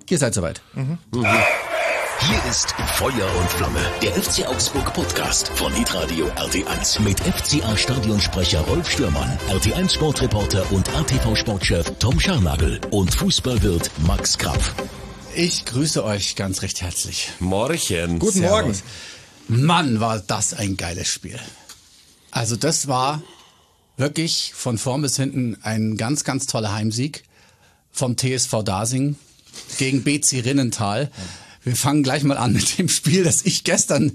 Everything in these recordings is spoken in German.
Ihr seid soweit. Hier ist Feuer und Flamme, der FC Augsburg Podcast von Hitradio RT1 mit FCA-Stadionsprecher Rolf Stürmann, RT1 Sportreporter und ATV-Sportchef Tom Scharnagl und Fußballwirt Max Krapf. Ich grüße euch ganz recht herzlich. Morgen. Guten Morgen. Mann, war das ein geiles Spiel. Also das war wirklich von vorn bis hinten ein ganz, ganz toller Heimsieg vom TSV Dasing gegen BC Rinnental. Wir fangen gleich mal an mit dem Spiel, das ich gestern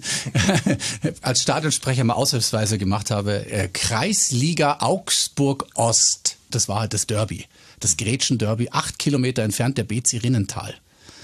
als Stadionsprecher mal aushilfsweise gemacht habe. Kreisliga Augsburg Ost. Das war halt das Derby, das Gretchen-Derby, 8 Kilometer entfernt der BC Rinnental.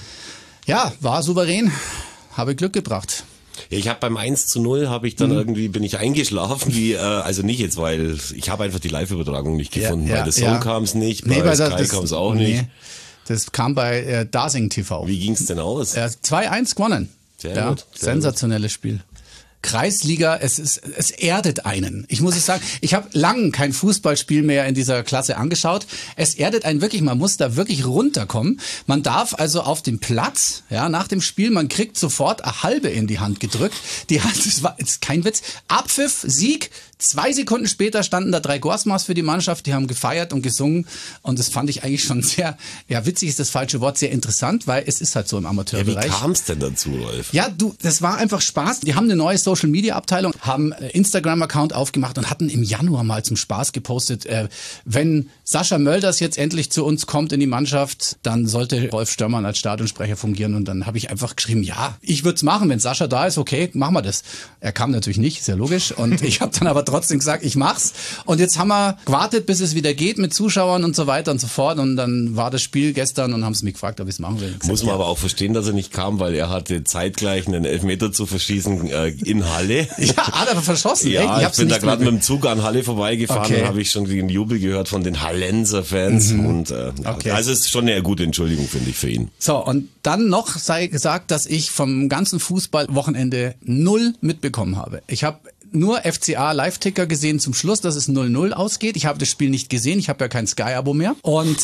Ja, war souverän, habe Glück gebracht. Ich habe beim 1:0 habe ich dann bin ich eingeschlafen, also nicht jetzt, weil ich habe einfach die Live-Übertragung nicht gefunden, bei der Song kam es nicht, bei Sky kam es auch nicht. Das kam bei Dasing TV. Wie ging's denn aus? 2-1 gewonnen. Sehr gut. Sensationelles Spiel. Kreisliga, es erdet einen. Ich muss es sagen, ich habe lang kein Fußballspiel mehr in dieser Klasse angeschaut. Es erdet einen wirklich, man muss da wirklich runterkommen. Man darf also auf dem Platz, ja, nach dem Spiel, man kriegt sofort eine halbe in die Hand gedrückt. Das ist kein Witz. Abpfiff, Sieg, 2 Sekunden später standen da 3 Gorsmas für die Mannschaft, die haben gefeiert und gesungen und das fand ich eigentlich schon sehr, ja, witzig ist das falsche Wort, sehr interessant, weil es ist halt so im Amateurbereich. Ja, wie kam es denn dazu, Rolf? Ja, das war einfach Spaß. Die haben eine neue Social-Media-Abteilung, haben Instagram-Account aufgemacht und hatten im Januar mal zum Spaß gepostet, wenn Sascha Mölders jetzt endlich zu uns kommt in die Mannschaft, dann sollte Rolf Stürmann als Stadionsprecher fungieren und dann habe ich einfach geschrieben, ja, ich würde es machen, wenn Sascha da ist, okay, machen wir das. Er kam natürlich nicht, ist ja logisch und ich habe dann aber trotzdem gesagt, ich mach's. Und jetzt haben wir gewartet, bis es wieder geht mit Zuschauern und so weiter und so fort. Und dann war das Spiel gestern und haben sie mich gefragt, ob ich es machen will. Muss man aber auch verstehen, dass er nicht kam, weil er hatte zeitgleich einen Elfmeter zu verschießen in Halle. Ja, hat er verschossen. Ja, ich bin da gerade mit dem Zug an Halle vorbeigefahren und habe ich schon den Jubel gehört von den Hallenser Fans. Und also es ist schon eine gute Entschuldigung, finde ich, für ihn. So, und dann noch sei gesagt, dass ich vom ganzen Fußballwochenende 0 mitbekommen habe. Ich habe nur FCA Live-Ticker gesehen zum Schluss, dass es 0-0 ausgeht. Ich habe das Spiel nicht gesehen, ich habe ja kein Sky-Abo mehr. Und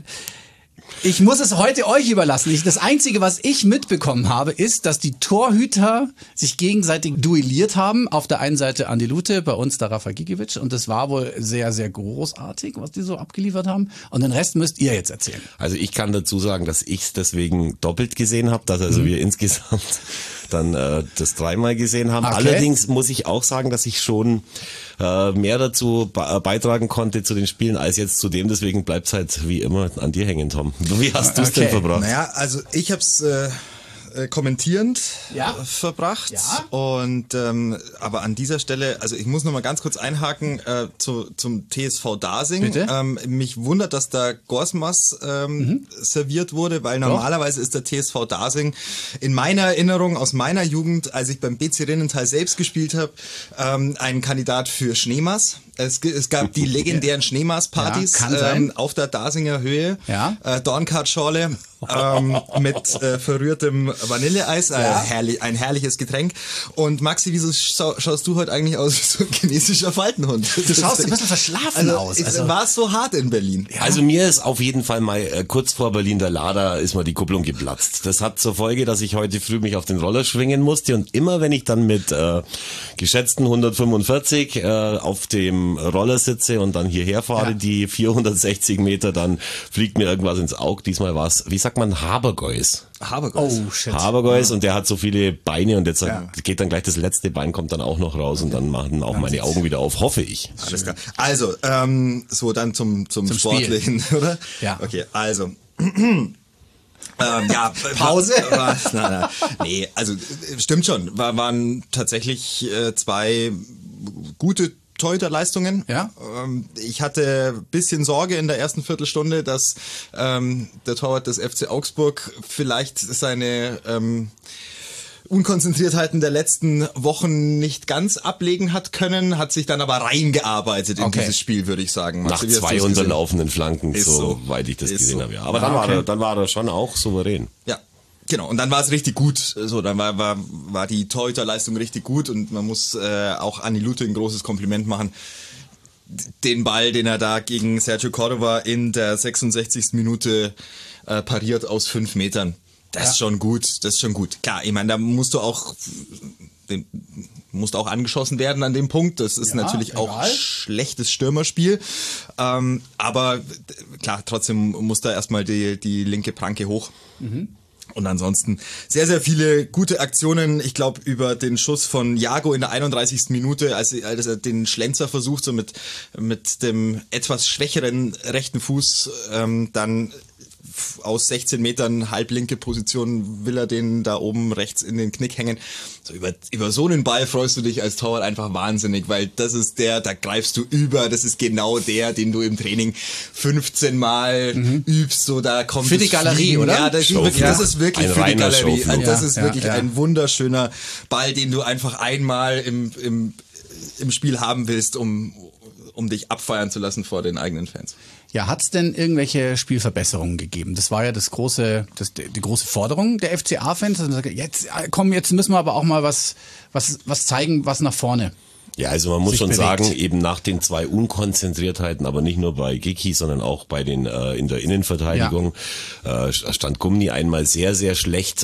ich muss es heute euch überlassen. Das Einzige, was ich mitbekommen habe, ist, dass die Torhüter sich gegenseitig duelliert haben. Auf der einen Seite Andi Lute, bei uns der Rafa Gigiewicz. Und das war wohl sehr, sehr großartig, was die so abgeliefert haben. Und den Rest müsst ihr jetzt erzählen. Also ich kann dazu sagen, dass ich es deswegen doppelt gesehen habe, dass also wir insgesamt dann das 3-mal gesehen haben. Okay. Allerdings muss ich auch sagen, dass ich schon mehr dazu beitragen konnte zu den Spielen als jetzt zu dem. Deswegen bleibt es halt wie immer an dir hängen, Tom. Wie hast du es denn verbracht? Naja, also ich habe es kommentierend verbracht. Ja. Und aber an dieser Stelle, also ich muss noch mal ganz kurz einhaken zum TSV Dasing. Bitte? Mich wundert, dass da Gorsmas serviert wurde, weil normalerweise ist der TSV Dasing in meiner Erinnerung aus meiner Jugend, als ich beim BC Rinnental selbst gespielt habe, ein Kandidat für Schneemaß. Es gab die legendären Schneemaß-Partys auf der Dasinger Höhe. Ja. Dornkart-Schorle mit verrührtem Vanilleeis, ein herrliches Getränk. Und Maxi, wieso schaust du heute eigentlich aus wie so ein chinesischer Faltenhund? Du schaust ein bisschen verschlafen aus. War es so hart in Berlin? Ja. Also mir ist auf jeden Fall mal kurz vor Berlin der Lader ist mal die Kupplung geplatzt. Das hat zur Folge, dass ich heute früh mich auf den Roller schwingen musste und immer wenn ich dann mit geschätzten 145 auf dem Roller sitze und dann hierher fahre, die 460 Meter, dann fliegt mir irgendwas ins Auge. Diesmal war es, wie sagt man, Habergeus. Habergeus. Oh, shit. Habergeus und der hat so viele Beine und jetzt geht dann gleich das letzte Bein, kommt dann auch noch raus und dann machen auch meine Augen wieder auf, hoffe ich. Alles klar. Also, so dann zum Sportlichen, Spiel. Oder? Ja. Okay, also. Pause? Nein. Nee, also stimmt schon. Waren tatsächlich 2 gute Torhüterleistungen. Ja. Ich hatte ein bisschen Sorge in der ersten Viertelstunde, dass der Torwart des FC Augsburg vielleicht seine Unkonzentriertheiten der letzten Wochen nicht ganz ablegen hat können, hat sich dann aber reingearbeitet in dieses Spiel, würde ich sagen. Nach 2 unterlaufenden Flanken, soweit ich das gesehen habe. Ja. Aber dann war er schon auch souverän. Ja. Genau, und dann war es richtig gut. So, dann war die Torhüterleistung richtig gut und man muss auch Andi Lute ein großes Kompliment machen. den Ball, den er da gegen Sergio Cordova in der 66. Minute pariert aus 5 Metern. Das ist schon gut, Klar, ich meine, da musst du auch angeschossen werden an dem Punkt. Das ist natürlich auch schlechtes Stürmerspiel. Aber klar, trotzdem muss da erstmal die linke Pranke hoch. Und ansonsten sehr, sehr viele gute Aktionen. Ich glaube, über den Schuss von Jago in der 31. Minute, als er den Schlenzer versucht, so mit dem etwas schwächeren rechten Fuß, dann aus 16 Metern halblinke Position will er den da oben rechts in den Knick hängen. So über so einen Ball freust du dich als Torwart einfach wahnsinnig, weil das ist da greifst du über, das ist genau der, den du im Training 15 Mal übst, so da kommt für die Galerie, Fliegen. oder? Ja, das ist wirklich ein für die Galerie. Showflug. Das ist wirklich ein wunderschöner Ball, den du einfach einmal im Spiel haben willst, um dich abfeiern zu lassen vor den eigenen Fans. Ja, hat's denn irgendwelche Spielverbesserungen gegeben? Das war ja die große Forderung der FCA-Fans. Jetzt müssen wir aber auch mal was zeigen, was nach vorne. Ja, also man muss schon bewegt. sagen, eben nach den 2 Unkonzentriertheiten, aber nicht nur bei Giki, sondern auch bei den in der Innenverteidigung, stand Gumni einmal sehr, sehr schlecht,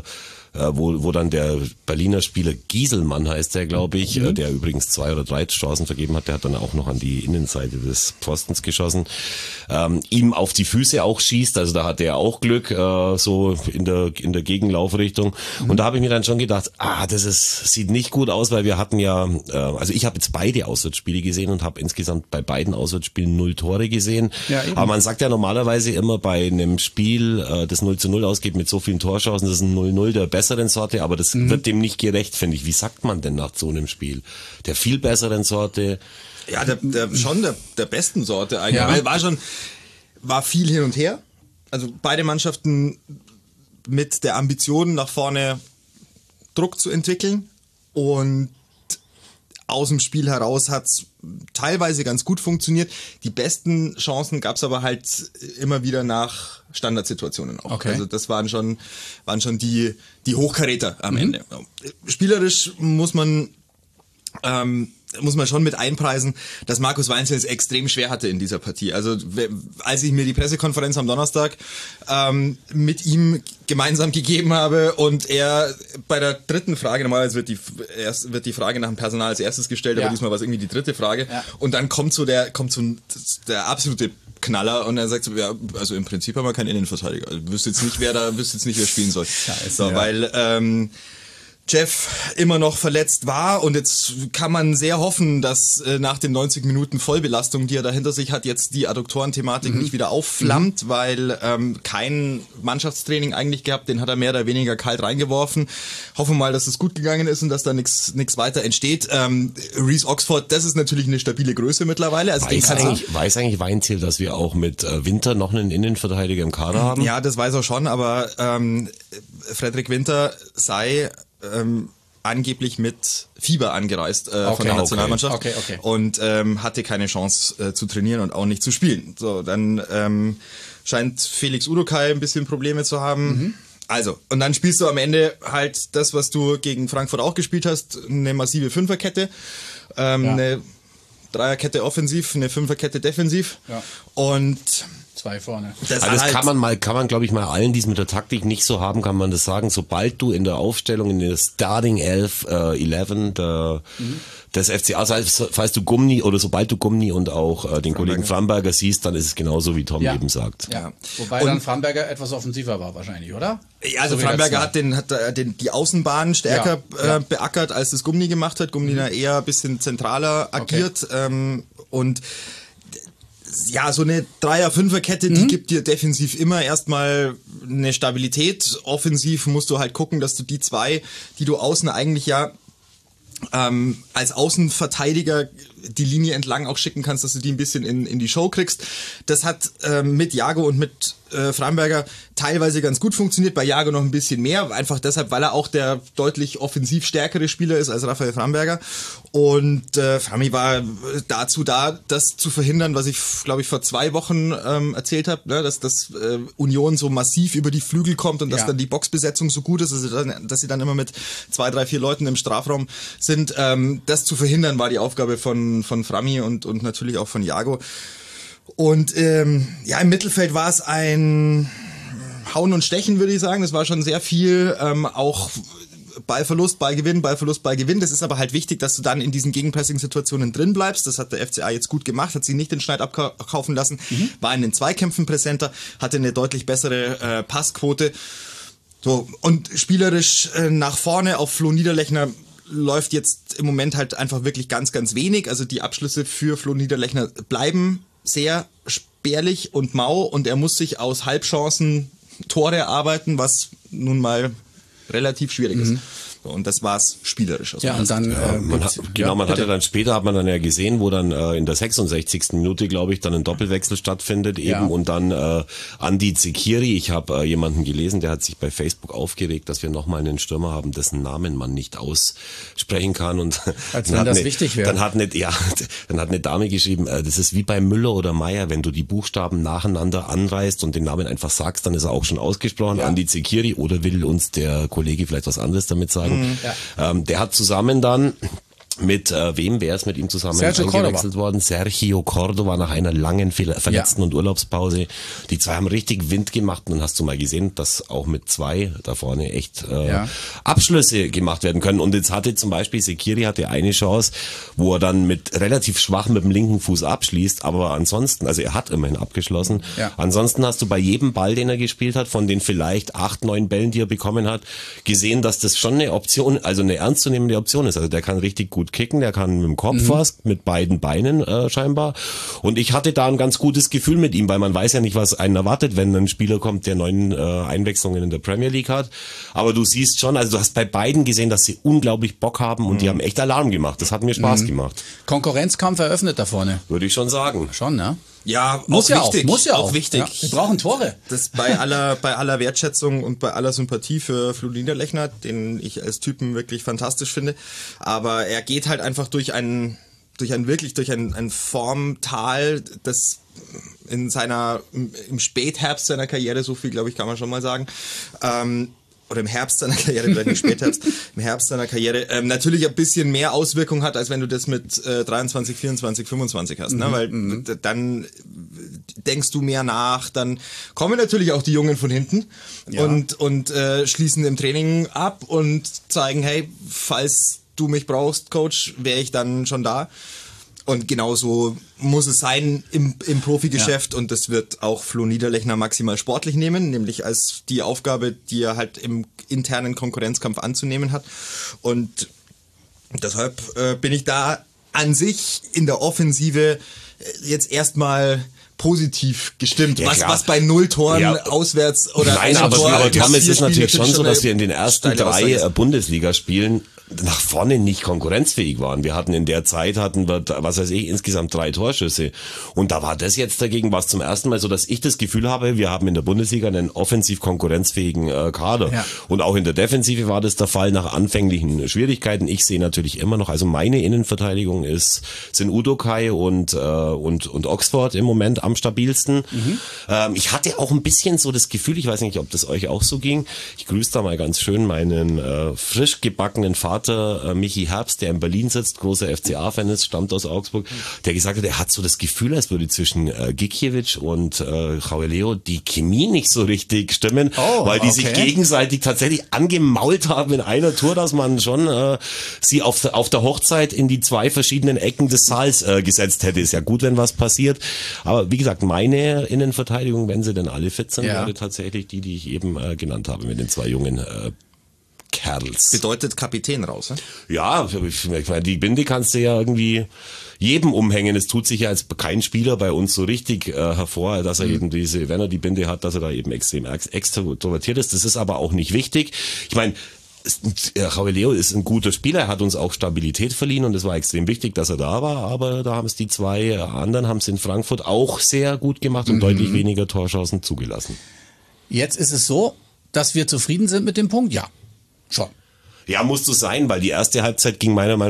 wo dann der Berliner Spieler Gieselmann heißt der, glaube ich, der übrigens 2 oder 3 Chancen vergeben hat, der hat dann auch noch an die Innenseite des Pfostens geschossen, ihm auf die Füße auch schießt, also da hatte er auch Glück, so in der Gegenlaufrichtung. Und da habe ich mir dann schon gedacht, sieht nicht gut aus, weil wir hatten ja, also ich habe jetzt beide Auswärtsspiele gesehen und habe insgesamt bei beiden Auswärtsspielen 0 Tore gesehen. Ja, aber man sagt ja normalerweise immer bei einem Spiel, das 0:0 ausgeht mit so vielen Torchancen, das ist ein 0:0 der besseren Sorte, aber das wird dem nicht gerecht, finde ich. Wie sagt man denn nach so einem Spiel? Der viel besseren Sorte? Ja, der besten Sorte eigentlich. Ja. Weil war viel hin und her. Also beide Mannschaften mit der Ambition, nach vorne Druck zu entwickeln. Und aus dem Spiel heraus hat's teilweise ganz gut funktioniert. Die besten Chancen gab's aber halt immer wieder nach Standardsituationen auch. Okay. Also das waren schon die Hochkaräter am Ende. Spielerisch muss man schon mit einpreisen, dass Markus Weinzel es extrem schwer hatte in dieser Partie. Also als ich mir die Pressekonferenz am Donnerstag mit ihm gemeinsam gegeben habe und er bei der 3. Frage, normalerweise wird die Frage nach dem Personal als erstes gestellt, aber diesmal war es irgendwie die 3. Frage. Ja. Und dann kommt der absolute Knaller und er sagt so, ja, also im Prinzip haben wir keinen Innenverteidiger. Also wüsste jetzt nicht, wer spielen soll. Scheiße, so, weil Jeff immer noch verletzt war und jetzt kann man sehr hoffen, dass nach den 90 Minuten Vollbelastung, die er da hinter sich hat, jetzt die Adduktorenthematik nicht wieder aufflammt, weil kein Mannschaftstraining eigentlich gehabt, den hat er mehr oder weniger kalt reingeworfen. Hoffen mal, dass es gut gegangen ist und dass da nichts weiter entsteht. Reece Oxford, das ist natürlich eine stabile Größe mittlerweile. Also weiß eigentlich Weinziel, dass wir auch mit Winter noch einen Innenverteidiger im Kader haben? Ja, das weiß er schon, aber Frederik Winter sei angeblich mit Fieber angereist von der Nationalmannschaft und hatte keine Chance zu trainieren und auch nicht zu spielen. So, dann scheint Felix Urukai ein bisschen Probleme zu haben. Also, und dann spielst du am Ende halt das, was du gegen Frankfurt auch gespielt hast, eine massive Fünferkette, eine Dreierkette offensiv, eine Fünferkette defensiv und 2 vorne. Das kann man glaube ich mal allen, die es mit der Taktik nicht so haben, kann man das sagen, sobald du in der Aufstellung, in der Starting 11 des FCA, falls du Gumni oder sobald du Gumni und auch den Kollegen Framberger siehst, dann ist es genauso, wie Tom eben sagt. Ja. Wobei dann Framberger etwas offensiver war wahrscheinlich, oder? Ja, also Framberger hat die Außenbahn stärker beackert, als das Gumni gemacht hat. Gumni eher ein bisschen zentraler agiert und ja, so eine Dreier-Fünfer-Kette, die gibt dir defensiv immer erstmal eine Stabilität. Offensiv musst du halt gucken, dass du die 2, die du außen eigentlich als Außenverteidiger die Linie entlang auch schicken kannst, dass du die ein bisschen in die Show kriegst. Das hat mit Jago und mit Framberger teilweise ganz gut funktioniert, bei Jago noch ein bisschen mehr, einfach deshalb, weil er auch der deutlich offensiv stärkere Spieler ist als Raphael Framberger. Und Frami war dazu da, das zu verhindern, was ich, glaube ich, vor 2 Wochen erzählt habe, ne? dass Union so massiv über die Flügel kommt und dass dann die Boxbesetzung so gut ist, dass sie dann immer mit 2, 3, 4 Leuten im Strafraum sind. Das zu verhindern war die Aufgabe von von Frami und natürlich auch von Jago. Und im Mittelfeld war es ein Hauen und Stechen, würde ich sagen. Das war schon sehr viel, auch Ballverlust, Ballgewinn, Ballverlust, Ballgewinn. Das ist aber halt wichtig, dass du dann in diesen Gegenpressing-Situationen drin bleibst. Das hat der FCA jetzt gut gemacht, hat sie nicht den Schneid abkaufen lassen, war in den Zweikämpfen präsenter, hatte eine deutlich bessere Passquote. So, und spielerisch nach vorne auf Flo Niederlechner läuft jetzt im Moment halt einfach wirklich ganz, ganz wenig. Also die Abschlüsse für Flo Niederlechner bleiben sehr spärlich und mau und er muss sich aus Halbchancen Tore erarbeiten, was nun mal relativ schwierig ist. Und das war's spielerisch. Ja, und dann hatte dann später, hat man dann ja gesehen, wo dann in der 66. Minute, glaube ich, dann ein Doppelwechsel stattfindet eben und dann Andi Zekiri, ich habe jemanden gelesen, der hat sich bei Facebook aufgeregt, dass wir nochmal einen Stürmer haben, dessen Namen man nicht aussprechen kann und als wenn das wichtig wäre. Dann hat eine Dame geschrieben, das ist wie bei Müller oder Meier, wenn du die Buchstaben nacheinander anreißt und den Namen einfach sagst, dann ist er auch schon ausgesprochen, Andi Zekiri, oder will uns der Kollege vielleicht was anderes damit sagen? Der hat zusammen dann mit wer ist mit ihm zusammen eingewechselt worden? Sergio Cordova nach einer langen Verletzten- und Urlaubspause. Die zwei haben richtig Wind gemacht und dann hast du mal gesehen, dass auch mit zwei da vorne echt Abschlüsse gemacht werden können. Und jetzt hatte zum Beispiel Zekiri hatte eine Chance, wo er dann mit relativ schwach mit dem linken Fuß abschließt, aber ansonsten, also er hat immerhin abgeschlossen. Ja. Ansonsten hast du bei jedem Ball, den er gespielt hat, von den vielleicht 8, 9 Bällen, die er bekommen hat, gesehen, dass das schon eine Option, also eine ernstzunehmende Option ist. Also der kann richtig gut kicken, der kann mit dem Kopf was, mit beiden Beinen scheinbar. Und ich hatte da ein ganz gutes Gefühl mit ihm, weil man weiß ja nicht, was einen erwartet, wenn ein Spieler kommt, der 9 Einwechslungen in der Premier League hat. Aber du siehst schon, also du hast bei beiden gesehen, dass sie unglaublich Bock haben und die haben echt Alarm gemacht. Das hat mir Spaß gemacht. Konkurrenzkampf eröffnet da vorne. Würde ich schon sagen. Schon, ne? Ja, muss auch wichtig. Muss ja auch wichtig. Ja, wir brauchen Tore. Das bei aller Wertschätzung und bei aller Sympathie für Flo Niederlechner, den ich als Typen wirklich fantastisch finde. Aber er geht halt einfach durch ein Formtal, das im Spätherbst seiner Karriere, so viel glaube ich kann man schon mal sagen, oder im Herbst seiner Karriere, vielleicht nicht Spätherbst, im Herbst seiner Karriere, natürlich ein bisschen mehr Auswirkung hat, als wenn du das mit 23, 24, 25 hast, ne? Weil dann denkst du mehr nach, dann kommen natürlich auch die Jungen von hinten und schließen im Training ab und zeigen, hey, falls du mich brauchst, Coach, wäre ich dann schon da. Und genauso muss es sein im Profigeschäft und das wird auch Flo Niederlechner maximal sportlich nehmen, nämlich als die Aufgabe, die er halt im internen Konkurrenzkampf anzunehmen hat. Und deshalb bin ich da an sich in der Offensive jetzt erstmal positiv gestimmt, ja, was bei 0 Toren auswärts oder nein, aber Tom, es ist natürlich schon so, dass wir in den ersten 3 Bundesligaspielen nach vorne nicht konkurrenzfähig waren. Wir hatten in der Zeit, insgesamt 3 Torschüsse. Und da war das jetzt dagegen was zum ersten Mal so, dass ich das Gefühl habe, wir haben in der Bundesliga einen offensiv konkurrenzfähigen Kader. Ja. Und auch in der Defensive war das der Fall nach anfänglichen Schwierigkeiten. Ich sehe natürlich immer noch, also meine Innenverteidigung sind Udokai und Oxford im Moment am stabilsten. Ich hatte auch ein bisschen so das Gefühl, ich weiß nicht, ob das euch auch so ging, ich grüße da mal ganz schön meinen frisch gebackenen Vater, Michi Herbst, der in Berlin sitzt, großer FCA-Fan ist, stammt aus Augsburg, der gesagt hat, er hat so das Gefühl, als würde zwischen Gikiewicz und João die Chemie nicht so richtig stimmen, weil die sich gegenseitig tatsächlich angemault haben in einer Tour, dass man schon sie auf der Hochzeit in die 2 verschiedenen Ecken des Saals gesetzt hätte. Ist ja gut, wenn was passiert. Aber wie gesagt, meine Innenverteidigung, wenn sie denn alle fit sind, wäre tatsächlich die ich eben genannt habe mit den 2 jungen Kerls. Bedeutet Kapitän raus, ne? Ja, ich meine, die Binde kannst du ja irgendwie jedem umhängen. Es tut sich ja als kein Spieler bei uns so richtig hervor, dass er eben wenn er die Binde hat, dass er da eben extrem extrovertiert ist. Das ist aber auch nicht wichtig. Ich meine, João ist ein guter Spieler, er hat uns auch Stabilität verliehen und es war extrem wichtig, dass er da war, aber da haben es die 2 anderen, haben es in Frankfurt auch sehr gut gemacht und deutlich weniger Torchancen zugelassen. Jetzt ist es so, dass wir zufrieden sind mit dem Punkt, ja. Schon. Ja, musst du sein, weil die erste Halbzeit ging meiner Meinung nach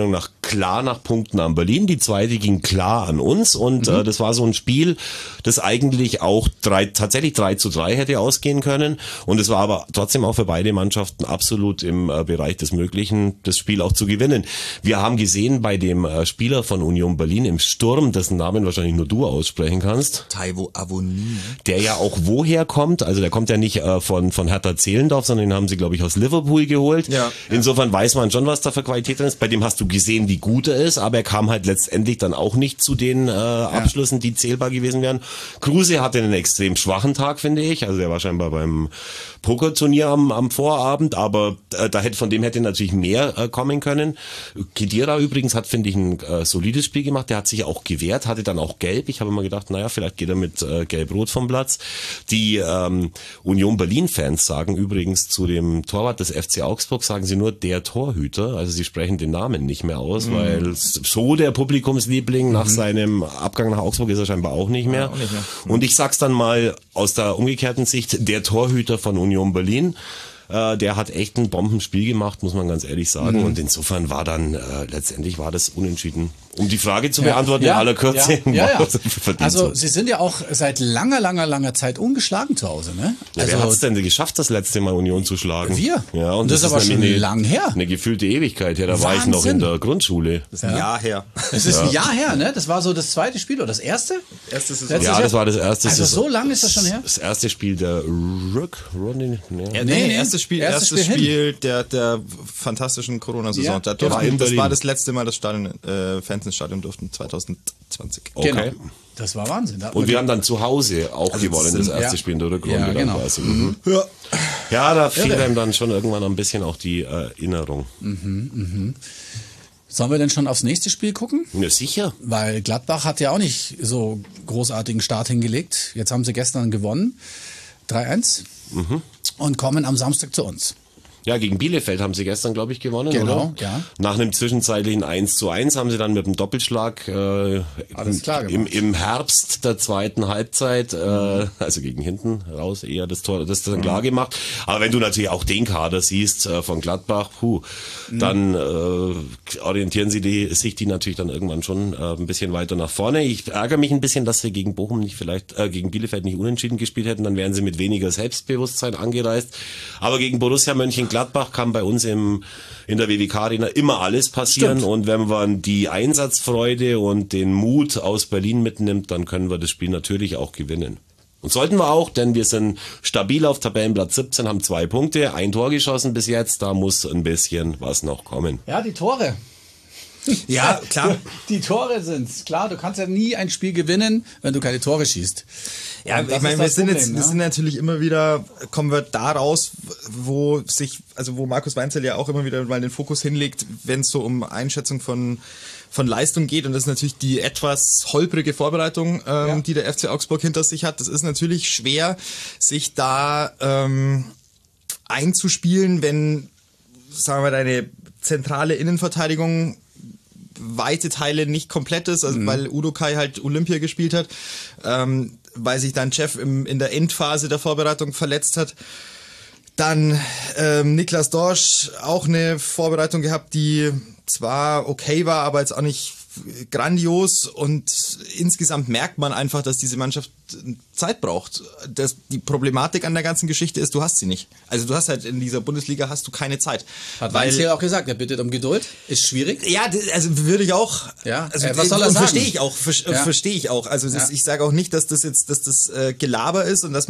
klar nach Punkten an Berlin, die zweite ging klar an uns und das war so ein Spiel, das eigentlich auch tatsächlich 3:3 hätte ausgehen können und es war aber trotzdem auch für beide Mannschaften absolut im Bereich des Möglichen, das Spiel auch zu gewinnen. Wir haben gesehen bei dem Spieler von Union Berlin im Sturm, dessen Namen wahrscheinlich nur du aussprechen kannst. Taiwo Avoni. Der ja auch woher kommt, also der kommt ja nicht von Hertha Zehlendorf, sondern den haben sie, glaube ich, aus Liverpool geholt. Ja. Insofern weiß man schon, was da für Qualität drin ist. Bei dem hast du gesehen, wie gut er ist, aber er kam halt letztendlich dann auch nicht zu den Abschlüssen, die zählbar gewesen wären. Kruse hatte einen extrem schwachen Tag, finde ich. Also der war scheinbar beim Pokerturnier am Vorabend, aber von dem hätte natürlich mehr kommen können. Khedira übrigens hat, finde ich, ein solides Spiel gemacht. Der hat sich auch gewehrt, hatte dann auch gelb. Ich habe immer gedacht, naja, vielleicht geht er mit gelb-rot vom Platz. Die Union Berlin-Fans sagen übrigens zu dem Torwart des FC Augsburg, sagen sie nur der Torhüter. Also sie sprechen den Namen nicht mehr aus, weil so der Publikumsliebling nach seinem Abgang nach Augsburg ist er scheinbar auch nicht mehr. Auch nicht mehr. Und ich sag's dann mal aus der umgekehrten Sicht, der Torhüter von Union Berlin, der hat echt ein Bombenspiel gemacht, muss man ganz ehrlich sagen. Und insofern war dann, letztendlich war das unentschieden. Um die Frage zu beantworten in aller Kürze. Ja. Also Sie sind ja auch seit langer Zeit ungeschlagen zu Hause, ne? Ja, wer hat's denn geschafft, das letzte Mal Union zu schlagen? Wir. Ja, und das ist aber schon lang her. Eine gefühlte Ewigkeit her. Da war ich noch in der Grundschule. Das ist ein Jahr her. Es ist ein Jahr her, ne? Das war so das zweite Spiel oder das erste? Erstes Saison. Ja, das war das erste. Also so lange ist das schon her? Das erste Spiel der Nee, erstes Spiel der fantastischen Corona-Saison. Ja, das war das letzte Mal, das Fans ins Stadion durften, 2020. Okay. Genau. Das war Wahnsinn. Und wir haben dann zu Hause auch gewonnen, das erste Spiel in der Rückrunde. Ja, genau. Quasi. Ja, da fehlt einem dann schon irgendwann ein bisschen auch die Erinnerung. Sollen wir denn schon aufs nächste Spiel gucken? Ja, sicher. Weil Gladbach hat ja auch nicht so großartigen Start hingelegt. Jetzt haben sie gestern gewonnen, 3-1, und kommen am Samstag zu uns. Ja, gegen Bielefeld haben sie gestern, glaube ich, gewonnen, Genau, oder? ja. Nach einem zwischenzeitlichen 1:1 haben sie dann mit einem Doppelschlag Alles klar gemacht. im Herbst der zweiten Halbzeit, also gegen hinten raus eher das Tor, das dann klar gemacht. Aber wenn du natürlich auch den Kader siehst von Gladbach, dann orientieren sich die natürlich dann irgendwann schon ein bisschen weiter nach vorne. Ich ärgere mich ein bisschen, dass sie gegen Bochum nicht gegen Bielefeld nicht unentschieden gespielt hätten, dann wären sie mit weniger Selbstbewusstsein angereist. Aber gegen Borussia Mönchengladbach kann bei uns in der WWK-Arena immer alles passieren. Stimmt. Und wenn man die Einsatzfreude und den Mut aus Berlin mitnimmt, dann können wir das Spiel natürlich auch gewinnen. Und sollten wir auch, denn wir sind stabil auf Tabellenplatz 17, haben 2 Punkte, 1 Tor geschossen bis jetzt, da muss ein bisschen was noch kommen. Ja, die Tore. Ja, klar. Die Tore sind's. Klar, du kannst ja nie ein Spiel gewinnen, wenn du keine Tore schießt. Ja, Und das ich meine, ist das Problem, wir sind natürlich immer wieder, kommen wir da raus, wo Markus Weinzierl ja auch immer wieder mal den Fokus hinlegt, wenn es so um Einschätzung von Leistung geht. Und das ist natürlich die etwas holprige Vorbereitung, die der FC Augsburg hinter sich hat. Das ist natürlich schwer, sich da einzuspielen, wenn, sagen wir, deine zentrale Innenverteidigung weite Teile nicht komplett ist, also weil Udokai halt Olympia gespielt hat, weil sich dann Jeff in der Endphase der Vorbereitung verletzt hat. Dann Niklas Dorsch auch eine Vorbereitung gehabt, die zwar okay war, aber jetzt auch nicht grandios, und insgesamt merkt man einfach, dass diese Mannschaft Zeit braucht. Die Problematik an der ganzen Geschichte ist, du hast sie nicht. Also du hast halt in dieser Bundesliga hast du keine Zeit. Hat Weinzierl auch gesagt, er bittet um Geduld. Ist schwierig. Ja, also würde ich auch. Ja, also, was soll er sagen? Verstehe ich auch. Verstehe ich auch. Also ich sage auch nicht, dass das Gelaber ist und dass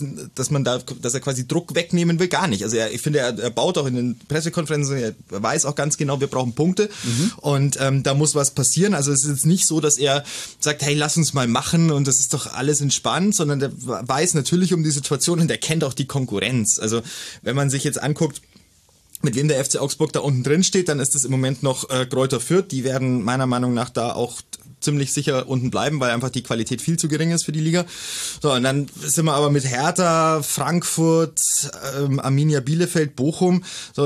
er quasi Druck wegnehmen will, gar nicht. Also ich finde, er baut auch in den Pressekonferenzen, er weiß auch ganz genau, wir brauchen Punkte und da muss was passieren. Also es ist jetzt nicht so, dass er sagt, hey, lass uns mal machen und das ist doch alles entspannt, sondern der weiß natürlich um die Situation und der kennt auch die Konkurrenz. Also wenn man sich jetzt anguckt, mit wem der FC Augsburg da unten drin steht, dann ist das im Moment noch Greuther Fürth. Die werden meiner Meinung nach da auch ziemlich sicher unten bleiben, weil einfach die Qualität viel zu gering ist für die Liga. So, und dann sind wir aber mit Hertha, Frankfurt, Arminia Bielefeld, Bochum. So,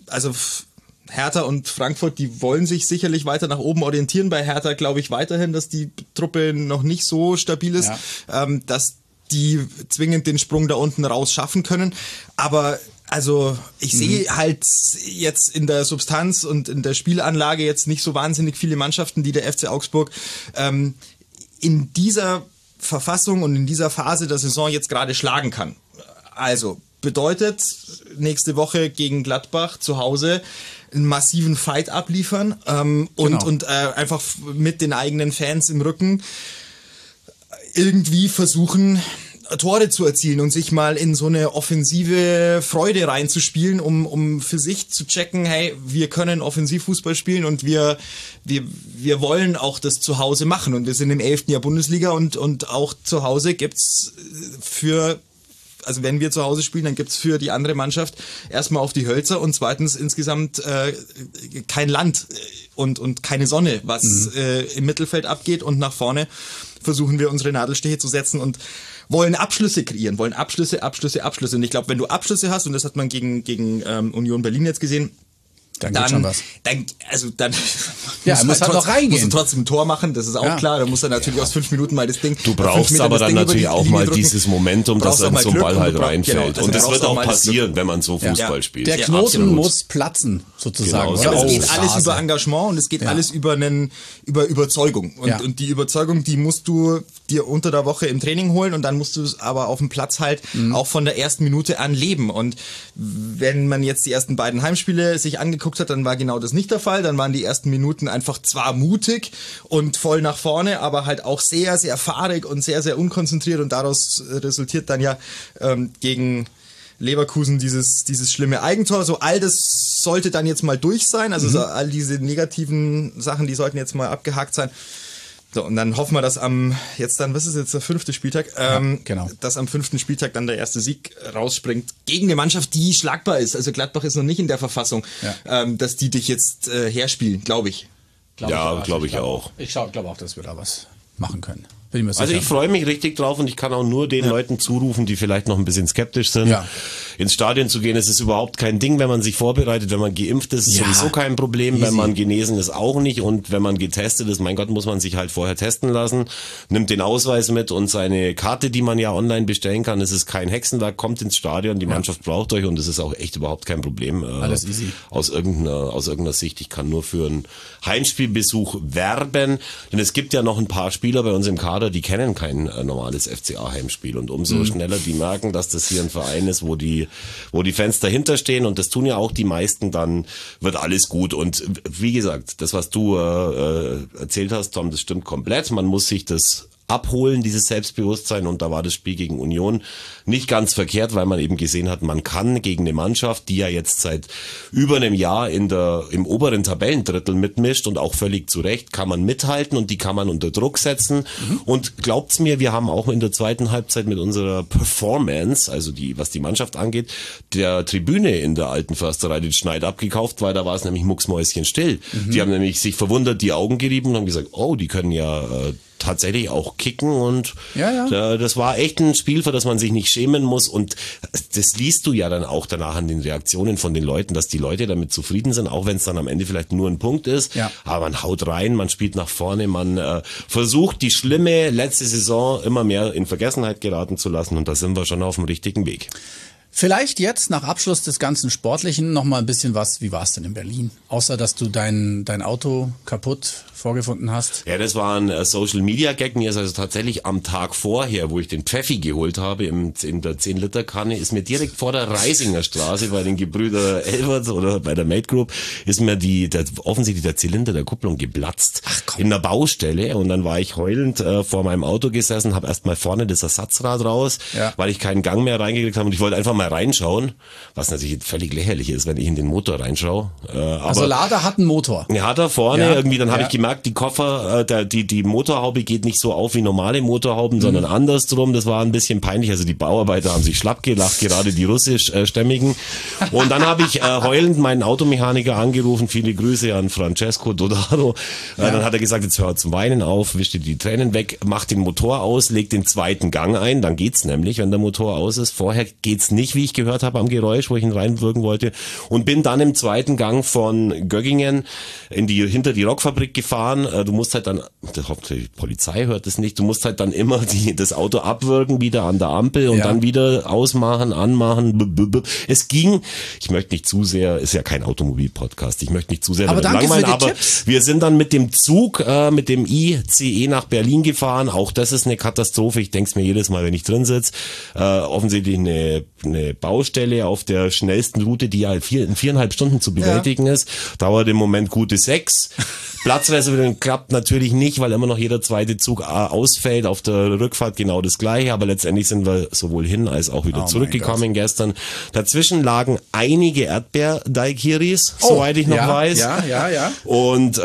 Hertha und Frankfurt, die wollen sich sicherlich weiter nach oben orientieren. Bei Hertha glaube ich weiterhin, dass die Truppe noch nicht so stabil ist, dass die zwingend den Sprung da unten raus schaffen können. Aber also ich sehe halt jetzt in der Substanz und in der Spielanlage jetzt nicht so wahnsinnig viele Mannschaften, die der FC Augsburg in dieser Verfassung und in dieser Phase der Saison jetzt gerade schlagen kann. Also bedeutet nächste Woche gegen Gladbach zu Hause einen massiven Fight abliefern und einfach mit den eigenen Fans im Rücken irgendwie versuchen, Tore zu erzielen und sich mal in so eine offensive Freude reinzuspielen, um für sich zu checken, hey, wir können Offensivfußball spielen und wir wollen auch das zu Hause machen und wir sind im 11. Jahr Bundesliga und auch zu Hause gibt's also wenn wir zu Hause spielen, dann gibt's für die andere Mannschaft erstmal auf die Hölzer und zweitens insgesamt kein Land und keine Sonne, was im Mittelfeld abgeht, und nach vorne versuchen wir unsere Nadelstiche zu setzen und wollen Abschlüsse kreieren, wollen Abschlüsse. Und ich glaube, wenn du Abschlüsse hast, und das hat man gegen Union Berlin jetzt gesehen, dann geht schon was. Dann ja, er muss halt noch reingehen. Musst du trotzdem ein Tor machen, das ist auch klar. Da muss er natürlich aus 5 Minuten mal das Ding. Du brauchst aber dann natürlich auch mal dieses Momentum, dass dann so ein Ball halt reinfällt. Genau, und das wird auch passieren, wenn man so Fußball spielt. Der Knoten muss platzen, sozusagen. Genau. Aber es geht alles über Engagement und es geht alles über Überzeugung. Und die Überzeugung, die musst du dir unter der Woche im Training holen, und dann musst du es aber auf dem Platz halt auch von der ersten Minute an leben. Und wenn man jetzt die ersten beiden Heimspiele sich angeguckt hat, dann war genau das nicht der Fall. Dann waren die ersten Minuten einfach zwar mutig und voll nach vorne, aber halt auch sehr, sehr fahrig und sehr, sehr unkonzentriert, und daraus resultiert dann ja gegen Leverkusen dieses schlimme Eigentor. So, all das sollte dann jetzt mal durch sein. Also so all diese negativen Sachen, die sollten jetzt mal abgehakt sein. So, und dann hoffen wir, dass was ist jetzt der 5. Spieltag? Dass am 5. Spieltag dann der erste Sieg rausspringt gegen eine Mannschaft, die schlagbar ist. Also Gladbach ist noch nicht in der Verfassung, dass die dich jetzt herspielen, glaube ich. Glaube ich auch. Ich glaube auch, dass wir da was machen können. Also ich freue mich richtig drauf, und ich kann auch nur den Leuten zurufen, die vielleicht noch ein bisschen skeptisch sind, ins Stadion zu gehen. Es ist überhaupt kein Ding, wenn man sich vorbereitet. Wenn man geimpft ist, ist sowieso kein Problem. Easy. Wenn man genesen ist, auch nicht. Und wenn man getestet ist, mein Gott, muss man sich halt vorher testen lassen. Nimmt den Ausweis mit und seine Karte, die man ja online bestellen kann. Es ist kein Hexenwerk, kommt ins Stadion, die Mannschaft braucht euch, und es ist auch echt überhaupt kein Problem. Alles easy. Aus irgendeiner Sicht. Ich kann nur für einen Heimspielbesuch werben, denn es gibt ja noch ein paar Spieler bei uns im Kader, die kennen kein normales FCA-Heimspiel, und umso schneller die merken, dass das hier ein Verein ist, wo die Fans dahinter stehen, und das tun ja auch die meisten, dann wird alles gut. Und wie gesagt, das, was du erzählt hast, Tom, das stimmt komplett. Man muss sich das abholen, dieses Selbstbewusstsein, und da war das Spiel gegen Union nicht ganz verkehrt, weil man eben gesehen hat, man kann gegen eine Mannschaft, die ja jetzt seit über einem Jahr im oberen Tabellendrittel mitmischt, und auch völlig zu Recht, kann man mithalten, und die kann man unter Druck setzen. Und glaubt's mir, wir haben auch in der zweiten Halbzeit mit unserer Performance, also was die Mannschaft angeht, der Tribüne in der alten Försterei den Schneid abgekauft, weil da war es nämlich mucksmäuschenstill. Die haben nämlich sich verwundert die Augen gerieben und haben gesagt, oh, die können ja tatsächlich auch kicken, und das war echt ein Spiel, für das man sich nicht schämen muss, und das liest du ja dann auch danach an den Reaktionen von den Leuten, dass die Leute damit zufrieden sind, auch wenn es dann am Ende vielleicht nur ein Punkt ist, aber man haut rein, man spielt nach vorne, man versucht die schlimme letzte Saison immer mehr in Vergessenheit geraten zu lassen, und da sind wir schon auf dem richtigen Weg. Vielleicht jetzt nach Abschluss des ganzen Sportlichen noch mal ein bisschen was. Wie war es denn in Berlin? Außer, dass du dein Auto kaputt vorgefunden hast. Ja, das war ein Social-Media-Gag. Mir ist also tatsächlich am Tag vorher, wo ich den Pfeffi geholt habe in der 10-Liter-Kanne, ist mir direkt vor der Reisinger Straße bei den Gebrüder Elbert oder bei der Mate Group, ist mir offensichtlich der Zylinder der Kupplung geplatzt. In der Baustelle. Und dann war ich heulend vor meinem Auto gesessen, habe erst mal vorne das Ersatzrad raus, weil ich keinen Gang mehr reingekriegt habe, und ich wollte einfach mal reinschauen, was natürlich völlig lächerlich ist, wenn ich in den Motor reinschaue. Also Lada hat einen Motor. Ja, hat er vorne irgendwie, dann habe ich gemerkt, die Koffer, die Motorhaube geht nicht so auf wie normale Motorhauben, sondern andersrum. Das war ein bisschen peinlich. Also die Bauarbeiter haben sich schlapp gelacht, gerade die russischstämmigen. Und dann habe ich heulend meinen Automechaniker angerufen, viele Grüße an Francesco Dodaro. Dann hat er gesagt, jetzt hör zum Weinen auf, wisch dir die Tränen weg, mach den Motor aus, leg den zweiten Gang ein, dann geht's nämlich, wenn der Motor aus ist. Vorher geht's nicht, nicht, wie ich gehört habe am Geräusch, wo ich ihn reinwirken wollte. Und bin dann im zweiten Gang von Göggingen hinter die Rockfabrik gefahren. Du musst halt dann, die Polizei hört es nicht, du musst halt dann immer das Auto abwirken, wieder an der Ampel und dann wieder ausmachen, anmachen. Es ging, ich möchte nicht zu sehr, ist ja kein Automobil-Podcast, ich möchte nicht zu sehr langweilen, aber Tipps. Wir sind dann mit dem Zug, mit dem ICE nach Berlin gefahren. Auch das ist eine Katastrophe. Ich denke es mir jedes Mal, wenn ich drin sitze. Offensichtlich eine Baustelle auf der schnellsten Route, die halt in 4,5 Stunden zu bewältigen ist. Dauert im Moment gute 6. Platzreservierung klappt natürlich nicht, weil immer noch jeder zweite Zug ausfällt. Auf der Rückfahrt genau das Gleiche, aber letztendlich sind wir sowohl hin als auch wieder zurückgekommen gestern. Dazwischen lagen einige Erdbeer-Daiquiris, soweit ich noch weiß. Ja. Und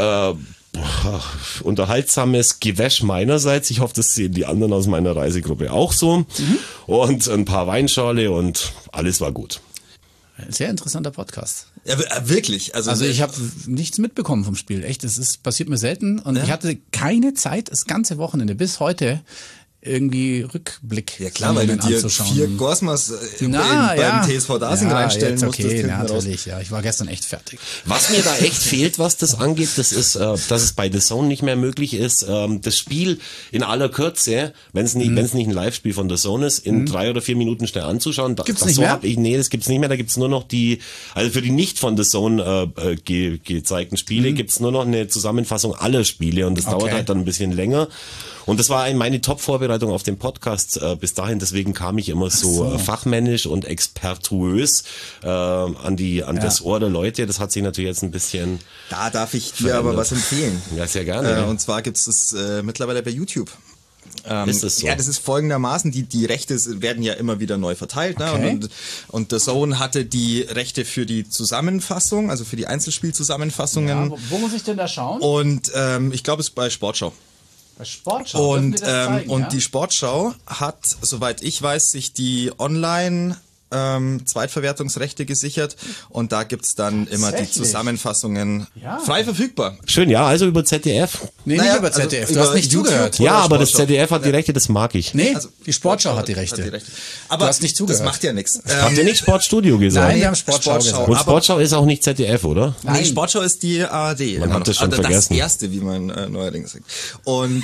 unterhaltsames Gewäsch meinerseits. Ich hoffe, das sehen die anderen aus meiner Reisegruppe auch so. Und ein paar Weinschorle und alles war gut. Sehr interessanter Podcast. Ja, wirklich. Also ich habe nichts mitbekommen vom Spiel. Echt, passiert mir selten. Und ich hatte keine Zeit, das ganze Wochenende bis heute irgendwie Rückblick. Ja klar, weil du dir 4 Gorsmas beim TSV Dasing reinstellen musstest. Okay, natürlich. Ja, ich war gestern echt fertig. Was mir da echt fehlt, was das angeht, das ist, dass es bei The Zone nicht mehr möglich ist, das Spiel in aller Kürze, wenn es nicht ein Live-Spiel von The Zone ist, in 3 oder 4 Minuten schnell anzuschauen. Gibt's nicht mehr? Nee, das gibt's nicht mehr. Da gibt's nur noch also für die nicht von The Zone gezeigten Spiele gibt's nur noch eine Zusammenfassung aller Spiele und das dauert halt dann ein bisschen länger. Und das war meine Top-Vorbereitung auf den Podcast bis dahin. Deswegen kam ich immer so fachmännisch und expertuös an das Ohr der Leute. Das hat sich natürlich jetzt ein bisschen Da darf ich dir aber was empfehlen. Ja, sehr gerne. Und zwar gibt's es mittlerweile bei YouTube. Ist das so? Ja, das ist folgendermaßen, die Rechte werden ja immer wieder neu verteilt. Ne? Okay. Und The Zone hatte die Rechte für die Zusammenfassung, also für die Einzelspielzusammenfassungen. Ja, wo muss ich denn da schauen? Und ich glaube, es ist bei Sportschau. Bei Sportschau. Und die Sportschau hat, soweit ich weiß, sich die Online Zweitverwertungsrechte gesichert und da gibt's dann immer die Zusammenfassungen frei verfügbar. Schön, ja, also über ZDF. Nee, nicht über ZDF, du hast nicht zugehört. Ja, aber das ZDF hat die Rechte, das mag ich. Nee, also, die Sportschau hat die Rechte. Aber du hast nicht zugehört. Das macht ja nichts. Habt ihr nicht Sportstudio gesagt? Nein, wir haben Sportschau gesagt. Und Sportschau ist auch nicht ZDF, oder? Nee, Sportschau ist die ARD. Man hat das schon vergessen. Das erste, wie man neuerdings sagt. Und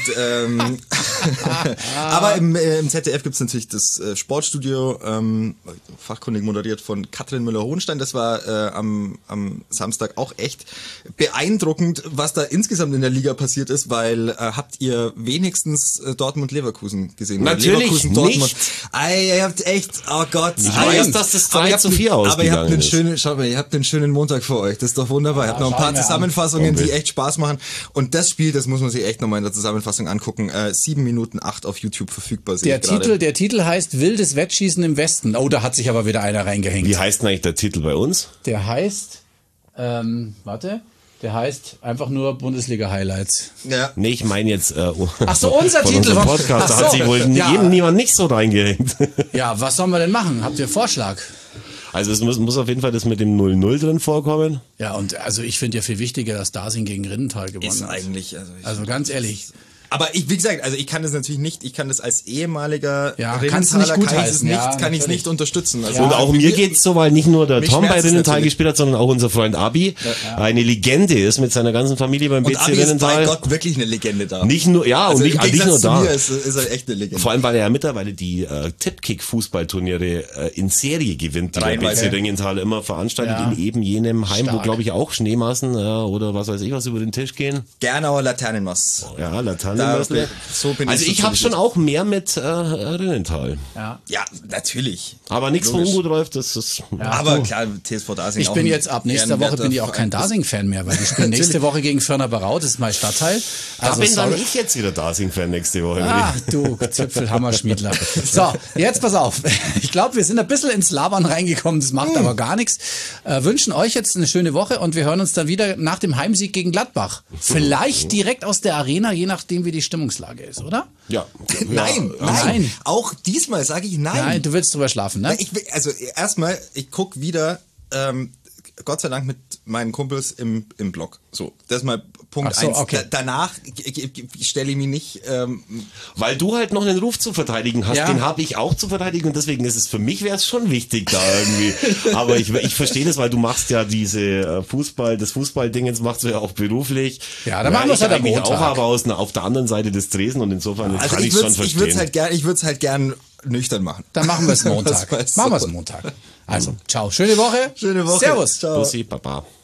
aber im ZDF gibt's natürlich das Sportstudio, fachkundig moderiert von Katrin Müller-Hohenstein. Das war am Samstag auch echt beeindruckend, was da insgesamt in der Liga passiert ist, weil habt ihr wenigstens Dortmund-Leverkusen gesehen? Natürlich Leverkusen-Dortmund. nicht. Ihr habt echt, oh Gott. Ich weiß, dass das 3:4 aber ihr habt ausgegangen ist. Schaut mal, ihr habt einen schönen Montag vor euch. Das ist doch wunderbar. Ihr habt noch ein paar Zusammenfassungen, die echt Spaß machen. Und das Spiel, das muss man sich echt nochmal in der Zusammenfassung angucken. 7 Minuten 8 auf YouTube verfügbar. Der Titel heißt Wildes Wettschießen im Westen. Oh, da hat sich aber wieder einer reingehängt. Wie heißt denn eigentlich der Titel bei uns? Der heißt, der heißt einfach nur Bundesliga-Highlights. Ja. Nee, ich meine jetzt Ach so, unser von Titel. unserem Podcast. Da hat sich wohl niemand nicht so reingehängt. Ja, was sollen wir denn machen? Habt ihr Vorschlag? Also es muss auf jeden Fall das mit dem 0-0 drin vorkommen. Ja, und also ich finde ja viel wichtiger, dass Dasing gegen Rindenthal gewonnen Ist hat. eigentlich, Also ganz ehrlich. Aber wie gesagt, also ich kann das natürlich nicht, ich kann das als ehemaliger kannst du nicht Rinnenthaler gutheißen. kann ich es nicht unterstützen. Also Und auch mir geht's so, weil nicht nur der mich Tom bei schmerzt es Rinnenthal natürlich. gespielt hat, sondern auch unser Freund Abi, eine Legende ist mit seiner ganzen Familie beim und BC Abi ist bei Rinnenthal. Gott wirklich eine Legende da. Nicht nur, ja, also und im nicht Gegensatz nur zu da. mir ist er echt eine Legende. Vor allem, weil er ja mittlerweile die Tippkick-Fußballturniere in Serie gewinnt, die der Reihenweise. BC Ringenthal immer veranstaltet, in eben jenem Heim, wo glaube ich auch Schneemassen oder was weiß ich was über den Tisch gehen. Gernauer Laternenmass. Ja, Laternenmasse. So bin Also ich habe schon auch mehr mit Rinnenthal. Ja. Ja, natürlich. Aber nichts von Logisch. ungut läuft, das ist... Aber klar, TSV Dasing Ich auch bin ein jetzt ab nächster Woche bin ich auch kein Dasing-Fan mehr, weil die spielen nächste Woche gegen Förner-Barau, das ist mein Stadtteil. Da Also bin dann sorry. ich jetzt wieder Dasing-Fan nächste Woche. Ah, du Zipfelhammerschmiedler. So, jetzt pass auf. Ich glaube, wir sind ein bisschen ins Labern reingekommen, das macht aber gar nichts. Wünschen euch jetzt eine schöne Woche und wir hören uns dann wieder nach dem Heimsieg gegen Gladbach. Vielleicht direkt aus der Arena, je nachdem wie die Stimmungslage ist, oder? Ja. Nein. Auch diesmal sage ich nein. Nein, du willst drüber schlafen, ne? Also erstmal, ich guck wieder, Gott sei Dank mit meinen Kumpels im Block. So, das ist mal Punkt 1. Okay. Danach stelle ich mich nicht... Weil du halt noch einen Ruf zu verteidigen hast, Ja. den habe ich auch zu verteidigen und deswegen ist es für mich wäre es schon wichtig da irgendwie. Aber ich verstehe das, weil du machst ja das Fußballdingens machst du ja auch beruflich. Ja, dann machen wir es halt am eigentlich Montag. auch, aber auf der anderen Seite des Tresen und insofern Also kann ich schon verstehen. ich würde es halt gern nüchtern machen. Dann machen wir es Montag. Was weißt Machen wir du? es Montag. Also, ciao. Schöne Woche. Schöne Woche. Servus. Ciao. Bussi, Baba.